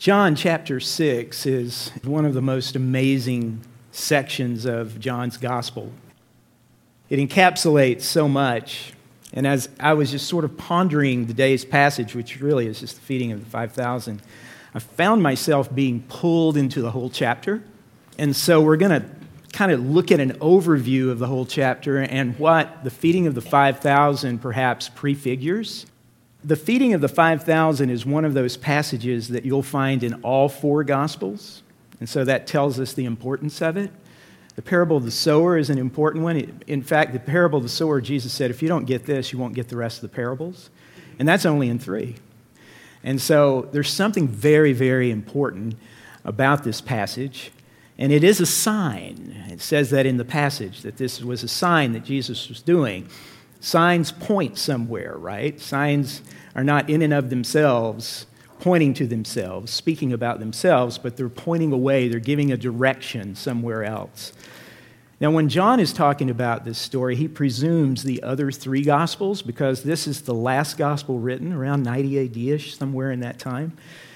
John chapter 6 is one of the most amazing sections of John's gospel. It encapsulates so much. And as I was just sort of pondering the day's passage, which really is just the feeding of the 5,000, I found myself being pulled into the whole chapter. And so we're going to kind of look at an overview of the whole chapter and what the feeding of the 5,000 perhaps prefigures. The feeding of the 5,000 is one of those passages that you'll find in all four Gospels, and so that tells us the importance of it. The parable of the sower is an important one. In fact, the parable of the sower, Jesus said, if you don't get this, you won't get the rest of the parables, and that's only in 3. And so there's something very, very important about this passage, and it is a sign. It says that in the passage, that this was a sign that Jesus was doing. Signs point somewhere, right? Signs are not in and of themselves pointing to themselves, speaking about themselves, but they're pointing away. They're giving a direction somewhere else. Now, when John is talking about this story, he presumes the other 3 Gospels, because this is the last Gospel written around 90 AD-ish, somewhere in that time.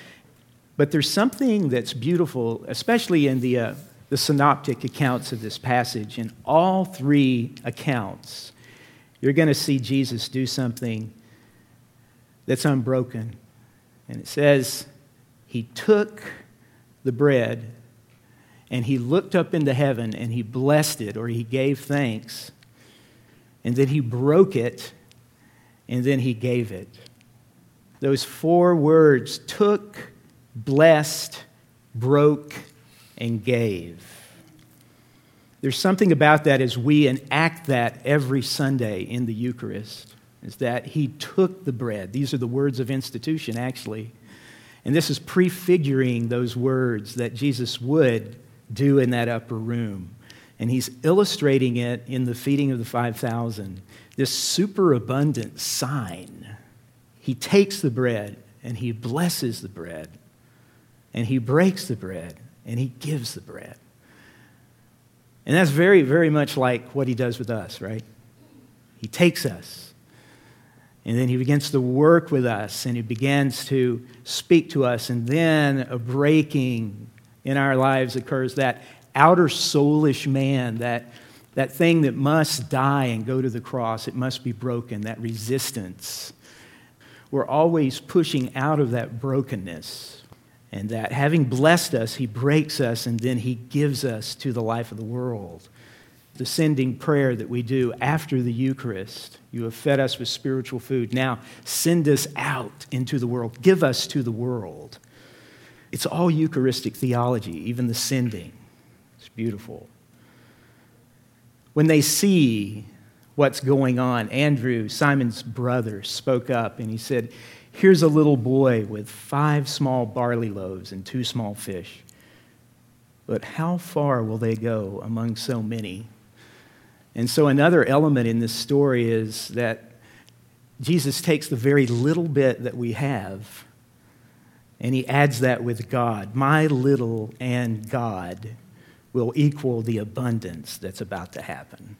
But there's something that's beautiful, especially in the synoptic accounts of this passage. In all 3 accounts, you're going to see Jesus do something that's unbroken. And it says, he took the bread and he looked up into heaven and he blessed it, or he gave thanks, and then he broke it, and then he gave it. Those 4 words, took, blessed, broke, and gave. There's something about that as we enact that every Sunday in the Eucharist, is that he took the bread. These are the words of institution, actually. And this is prefiguring those words that Jesus would do in that upper room. And he's illustrating it in the feeding of the 5,000, this superabundant sign. He takes the bread, and he blesses the bread, and he breaks the bread, and he gives the bread. And that's very, very much like what he does with us, right? He takes us, and then he begins to work with us, and he begins to speak to us, and then a breaking in our lives occurs. That outer soulish man, that thing that must die and go to the cross, it must be broken, that resistance. We're always pushing out of that brokenness. And that having blessed us, he breaks us, and then he gives us to the life of the world. The sending prayer that we do after the Eucharist. You have fed us with spiritual food. Now send us out into the world. Give us to the world. It's all Eucharistic theology, even the sending. It's beautiful. When they see what's going on, Andrew, Simon's brother, spoke up and he said, here's a little boy with 5 small barley loaves and 2 small fish. But how far will they go among so many? And so another element in this story is that Jesus takes the very little bit that we have and he adds that with God. My little and God will equal the abundance that's about to happen.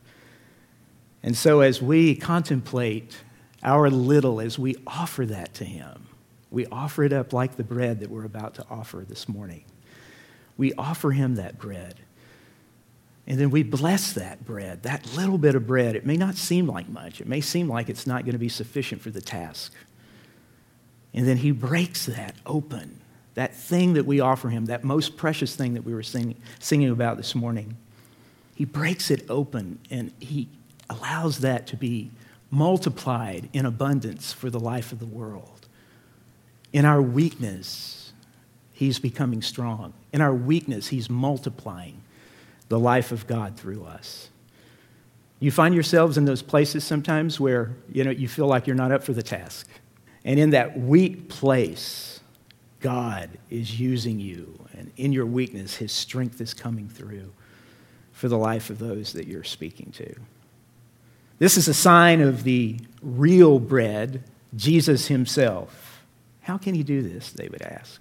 And so as we contemplate our little, as we offer that to him, we offer it up like the bread that we're about to offer this morning. We offer him that bread. And then we bless that bread, that little bit of bread. It may not seem like much. It may seem like it's not going to be sufficient for the task. And then he breaks that open, that thing that we offer him, that most precious thing that we were singing about this morning. He breaks it open, and he allows that to be multiplied in abundance for the life of the world. In our weakness, he's becoming strong. In our weakness, he's multiplying the life of God through us. You find yourselves in those places sometimes where, you feel like you're not up for the task. And in that weak place, God is using you. And in your weakness, his strength is coming through for the life of those that you're speaking to. This is a sign of the real bread, Jesus himself. How can he do this, they would ask.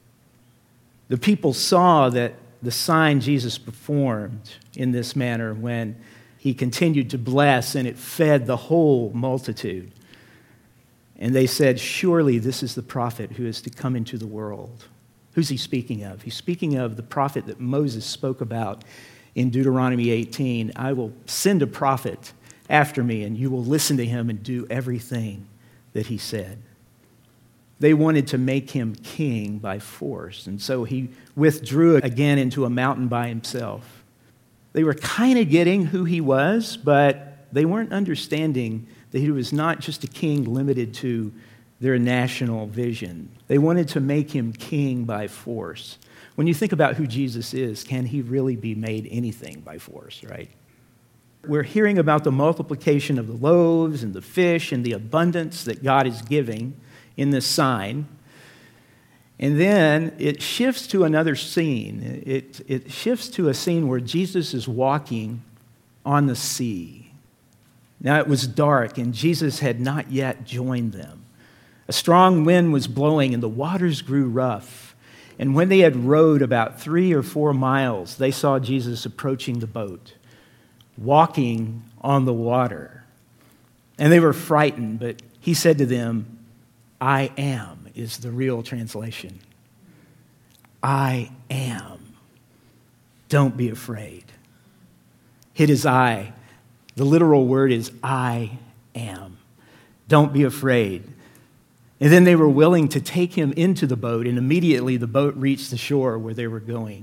The people saw that the sign Jesus performed in this manner when he continued to bless, and it fed the whole multitude. And they said, surely this is the prophet who is to come into the world. Who's he speaking of? He's speaking of the prophet that Moses spoke about in Deuteronomy 18. I will send a prophet after me, and you will listen to him and do everything that he said. They wanted to make him king by force, and so he withdrew again into a mountain by himself. They were kind of getting who he was, but they weren't understanding that he was not just a king limited to their national vision. They wanted to make him king by force. When you think about who Jesus is, can he really be made anything by force, right? We're hearing about the multiplication of the loaves and the fish and the abundance that God is giving in this sign. And then it shifts to another scene. It shifts to a scene where Jesus is walking on the sea. Now it was dark, and Jesus had not yet joined them. A strong wind was blowing, and the waters grew rough. And when they had rowed about 3 or 4 miles, they saw Jesus approaching the boat, walking on the water. And they were frightened, but he said to them, I am is the real translation. I am. Don't be afraid. It is I. The literal word is I am. Don't be afraid. And then they were willing to take him into the boat, and immediately the boat reached the shore where they were going.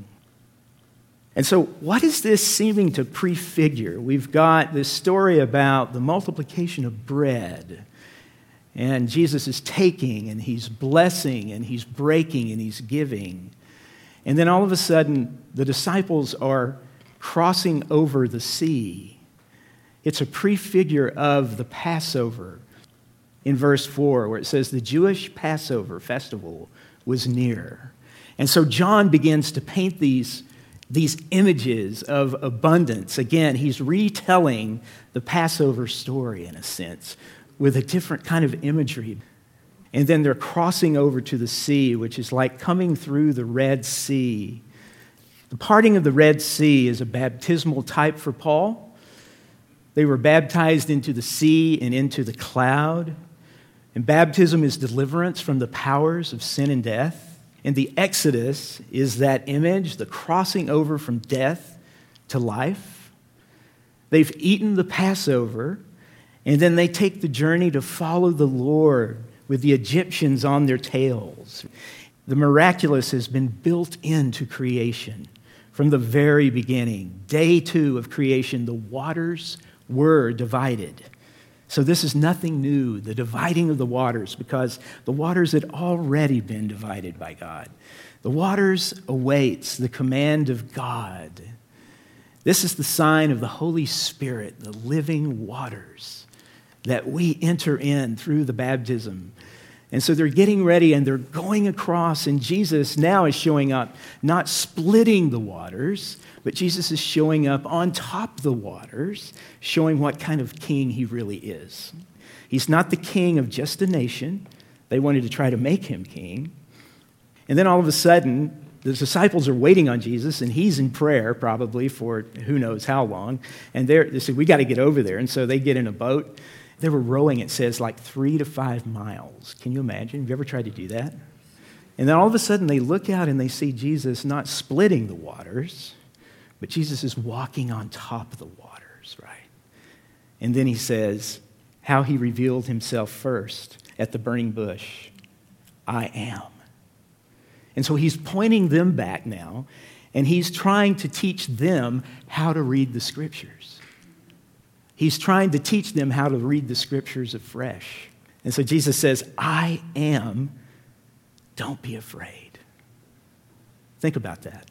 And so what is this seeming to prefigure? We've got this story about the multiplication of bread, and Jesus is taking, and he's blessing, and he's breaking, and he's giving. And then all of a sudden, the disciples are crossing over the sea. It's a prefigure of the Passover in verse 4, where it says the Jewish Passover festival was near. And so John begins to paint these images of abundance. Again, he's retelling the Passover story in a sense with a different kind of imagery. And then they're crossing over to the sea, which is like coming through the Red Sea. The parting of the Red Sea is a baptismal type for Paul. They were baptized into the sea and into the cloud. And baptism is deliverance from the powers of sin and death. And the Exodus is that image, the crossing over from death to life. They've eaten the Passover, and then they take the journey to follow the Lord with the Egyptians on their tails. The miraculous has been built into creation from the very beginning. Day 2 of creation, the waters were divided. So this is nothing new, the dividing of the waters, because the waters had already been divided by God. The waters awaits the command of God. This is the sign of the Holy Spirit, the living waters that we enter in through the baptism. And so they're getting ready and they're going across, and Jesus now is showing up, not splitting the waters, but Jesus is showing up on top of the waters, showing what kind of king he really is. He's not the king of just a nation. They wanted to try to make him king. And then all of a sudden, the disciples are waiting on Jesus, and he's in prayer probably for who knows how long. And they said, we got to get over there. And so they get in a boat. They were rowing, it says, like 3 to 5 miles. Can you imagine? Have you ever tried to do that? And then all of a sudden they look out and they see Jesus not splitting the waters, but Jesus is walking on top of the waters, right? And then he says how he revealed himself first at the burning bush. I am. And so he's pointing them back now, and he's trying to teach them how to read the Scriptures. He's trying to teach them how to read the Scriptures afresh. And so Jesus says, I am, don't be afraid. Think about that.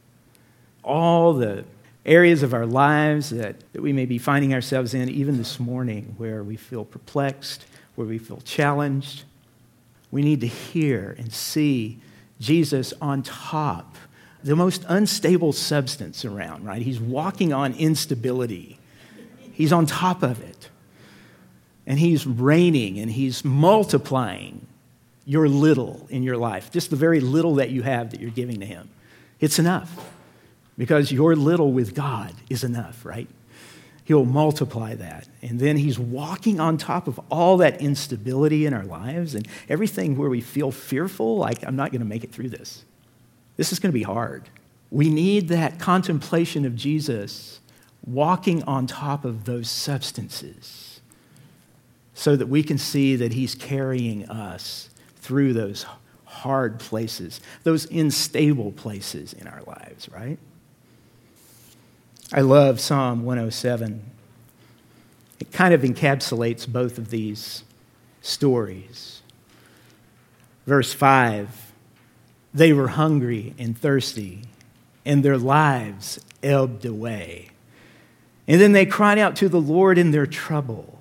All the areas of our lives that we may be finding ourselves in, even this morning, where we feel perplexed, where we feel challenged, we need to hear and see Jesus on top, the most unstable substance around, right? He's walking on instability. He's on top of it. And he's reigning and he's multiplying your little in your life. Just the very little that you have that you're giving to him. It's enough. Because your little with God is enough, right? He'll multiply that. And then he's walking on top of all that instability in our lives and everything where we feel fearful, like, I'm not going to make it through this. This is going to be hard. We need that contemplation of Jesus walking on top of those substances so that we can see that he's carrying us through those hard places, those unstable places in our lives, right? I love Psalm 107. It kind of encapsulates both of these stories. Verse 5, they were hungry and thirsty, and their lives ebbed away. And then they cried out to the Lord in their trouble,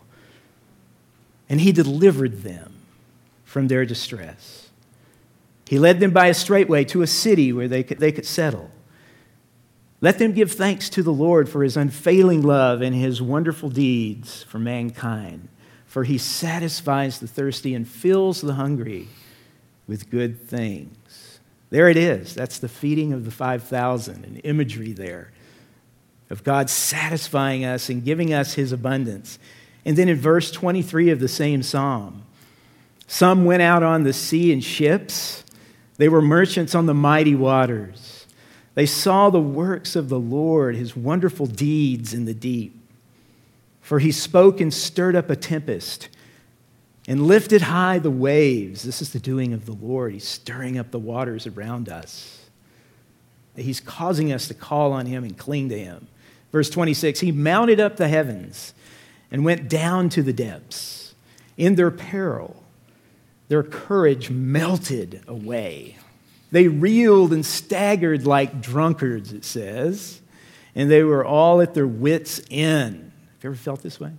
and he delivered them from their distress. He led them by a straight way to a city where they could settle. Let them give thanks to the Lord for his unfailing love and his wonderful deeds for mankind, for he satisfies the thirsty and fills the hungry with good things. There it is. That's the feeding of the 5,000, an imagery there of God satisfying us and giving us his abundance. And then in verse 23 of the same psalm, some went out on the sea in ships. They were merchants on the mighty waters. They saw the works of the Lord, his wonderful deeds in the deep. For he spoke and stirred up a tempest and lifted high the waves. This is the doing of the Lord. He's stirring up the waters around us. He's causing us to call on him and cling to him. Verse 26, he mounted up the heavens and went down to the depths. In their peril, their courage melted away. They reeled and staggered like drunkards, it says, and they were all at their wits' end. Have you ever felt this way?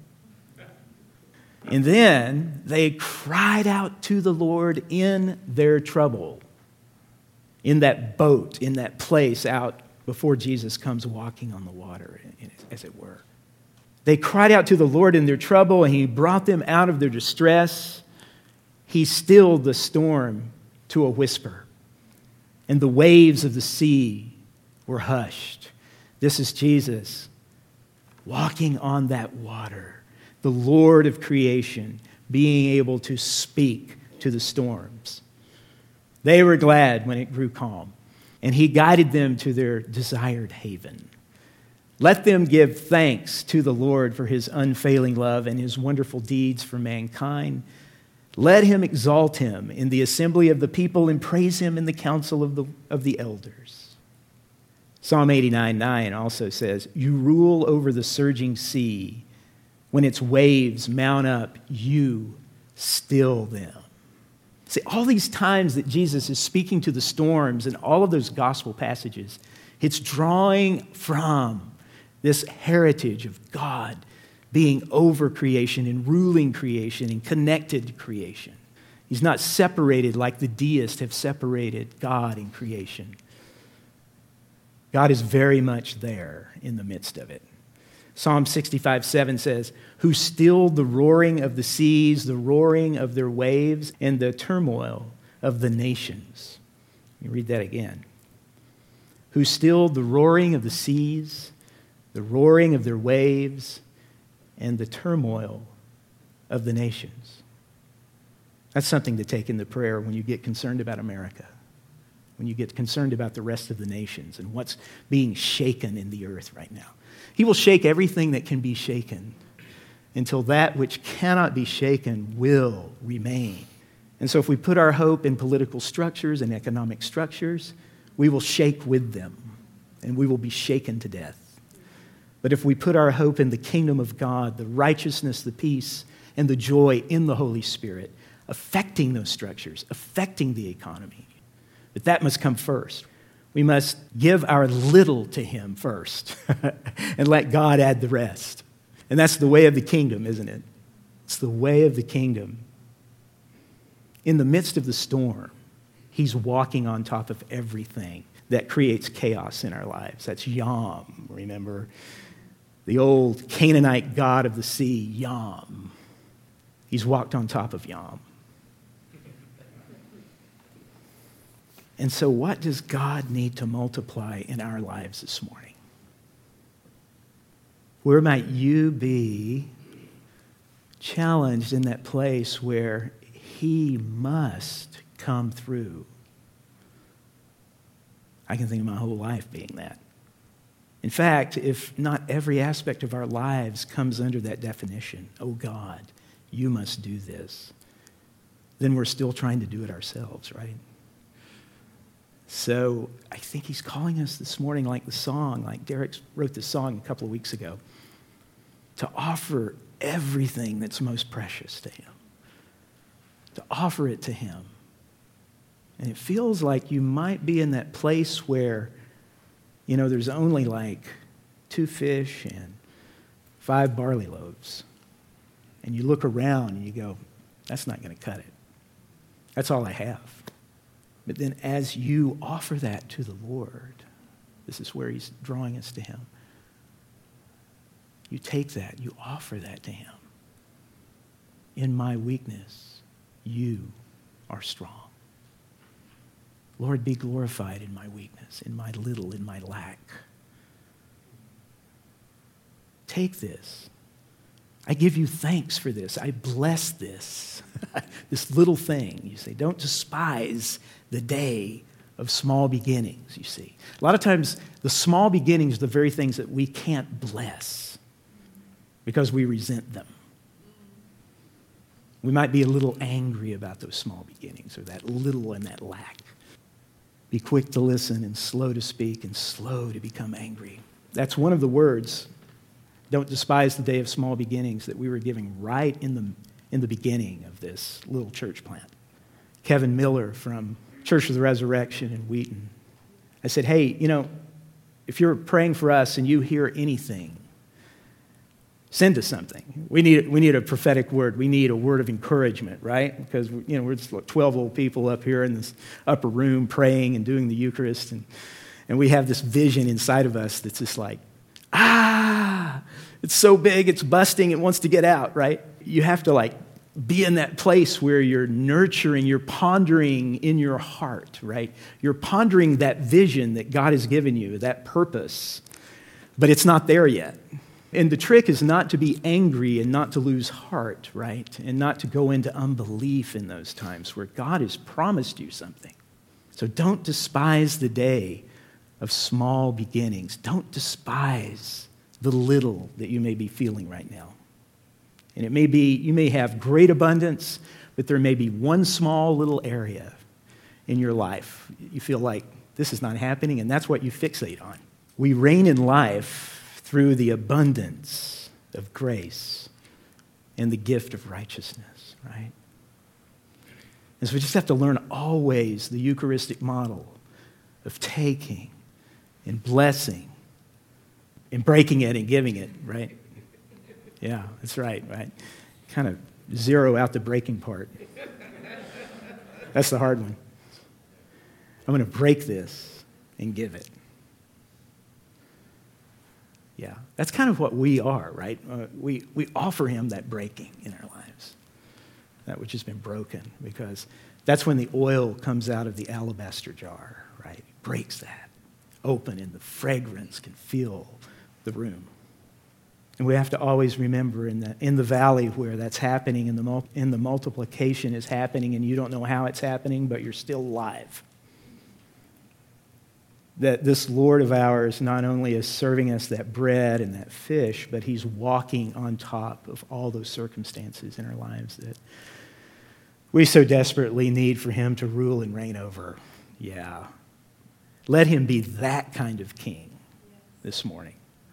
And then they cried out to the Lord in their trouble, in that boat, in that place out before Jesus comes walking on the water, as it were. They cried out to the Lord in their trouble, and he brought them out of their distress. He stilled the storm to a whisper, and the waves of the sea were hushed. This is Jesus walking on that water, the Lord of creation, being able to speak to the storms. They were glad when it grew calm, and he guided them to their desired haven. Let them give thanks to the Lord for his unfailing love and his wonderful deeds for mankind. Let him exalt him in the assembly of the people and praise him in the council of the elders. Psalm 89:9 also says, you rule over the surging sea. When its waves mount up, you still them. See, all these times that Jesus is speaking to the storms and all of those gospel passages, it's drawing from this heritage of God being over creation and ruling creation and connected to creation. He's not separated like the deists have separated God and creation. God is very much there in the midst of it. Psalm 65:7 says, who stilled the roaring of the seas, the roaring of their waves, and the turmoil of the nations. Let me read that again. Who stilled the roaring of the seas, the roaring of their waves, and the turmoil of the nations. That's something to take into prayer when you get concerned about America, when you get concerned about the rest of the nations and what's being shaken in the earth right now. He will shake everything that can be shaken until that which cannot be shaken will remain. And so if we put our hope in political structures and economic structures, we will shake with them and we will be shaken to death. But if we put our hope in the kingdom of God, the righteousness, the peace, and the joy in the Holy Spirit, affecting those structures, affecting the economy, but that must come first. We must give our little to him first and let God add the rest. And that's the way of the kingdom, isn't it? It's the way of the kingdom. In the midst of the storm, he's walking on top of everything that creates chaos in our lives. That's Yam, remember? The old Canaanite god of the sea, Yam. He's walked on top of Yam. And so what does God need to multiply in our lives this morning? Where might you be challenged in that place where he must come through? I can think of my whole life being that. In fact, if not every aspect of our lives comes under that definition, oh God, you must do this, then we're still trying to do it ourselves, right? So I think he's calling us this morning, like the song, like Derek wrote this song a couple of weeks ago, to offer everything that's most precious to him, to offer it to him. And it feels like you might be in that place where, there's only like 2 fish and 5 barley loaves. And you look around and you go, that's not going to cut it. That's all I have. But then as you offer that to the Lord, this is where he's drawing us to him. You take that, you offer that to him. In my weakness, you are strong. Lord, be glorified in my weakness, in my little, in my lack. Take this. I give you thanks for this. I bless this. This little thing, you say. Don't despise the day of small beginnings, you see. A lot of times, the small beginnings are the very things that we can't bless because we resent them. We might be a little angry about those small beginnings or that little and that lack. Be quick to listen and slow to speak and slow to become angry. That's one of the words, don't despise the day of small beginnings, that we were giving right in the beginning of this little church plant. Kevin Miller from Church of the Resurrection in Wheaton. I said, hey, if you're praying for us and you hear anything, send us something. We need a prophetic word. We need a word of encouragement, right? Because we're just 12 old people up here in this upper room praying and doing the Eucharist, and we have this vision inside of us that's just like, it's so big, it's busting, it wants to get out, right? You have to be in that place where you're nurturing, you're pondering in your heart, right? You're pondering that vision that God has given you, that purpose, but it's not there yet. And the trick is not to be angry and not to lose heart, right? And not to go into unbelief in those times where God has promised you something. So don't despise the day of small beginnings. Don't despise the little that you may be feeling right now. And it may be, you may have great abundance, but there may be one small little area in your life. You feel like this is not happening, and that's what you fixate on. We reign in life through the abundance of grace and the gift of righteousness, right? And so we just have to learn always the Eucharistic model of taking and blessing and breaking it and giving it, right? Yeah, that's right? Kind of zero out the breaking part. That's the hard one. I'm going to break this and give it. Yeah, that's kind of what we are, right? We offer him that breaking in our lives, that which has been broken, because that's when the oil comes out of the alabaster jar, right? It breaks that open, and the fragrance can fill the room. And we have to always remember in the valley where that's happening, and the multiplication is happening, and you don't know how it's happening, but you're still alive. That this Lord of ours not only is serving us that bread and that fish, but he's walking on top of all those circumstances in our lives that we so desperately need for him to rule and reign over. Yeah. Let him be that kind of king this morning.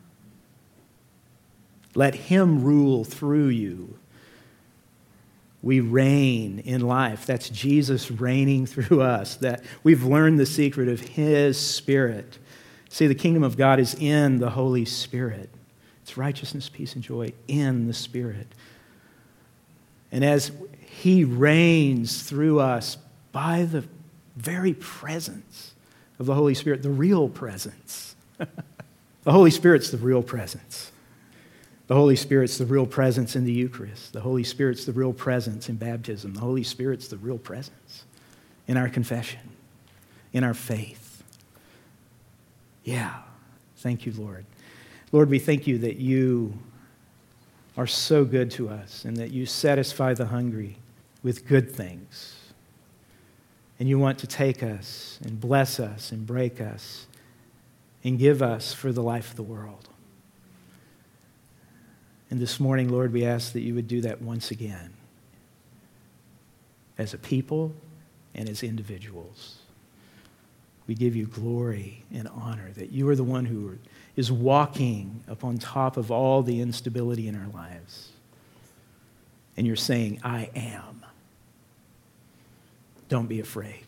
Let him rule through you. We reign in life. That's Jesus reigning through us. That we've learned the secret of his Spirit. See, the kingdom of God is in the Holy Spirit. It's righteousness, peace, and joy in the Spirit. And as he reigns through us by the very presence of the Holy Spirit, the real presence. The Holy Spirit's the real presence. The Holy Spirit's the real presence in the Eucharist. The Holy Spirit's the real presence in baptism. The Holy Spirit's the real presence in our confession, in our faith. Yeah. Thank you, Lord. Lord, we thank you that you are so good to us and that you satisfy the hungry with good things. And you want to take us and bless us and break us and give us for the life of the world. And this morning, Lord, we ask that you would do that once again as a people and as individuals. We give you glory and honor that you are the one who is walking upon top of all the instability in our lives. And you're saying, I am. Don't be afraid.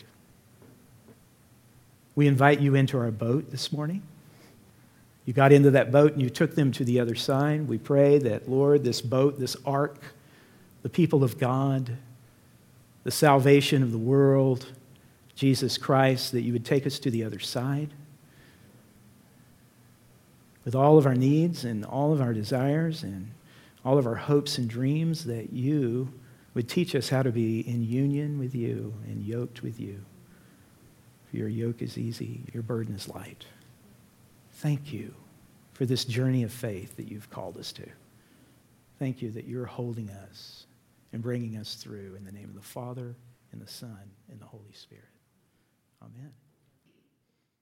We invite you into our boat this morning. You got into that boat and you took them to the other side. We pray that, Lord, this boat, this ark, the people of God, the salvation of the world, Jesus Christ, that you would take us to the other side with all of our needs and all of our desires and all of our hopes and dreams, that you would teach us how to be in union with you and yoked with you. For your yoke is easy, your burden is light. Thank you for this journey of faith that you've called us to. Thank you that you're holding us and bringing us through. In the name of the Father, and the Son, and the Holy Spirit. Amen.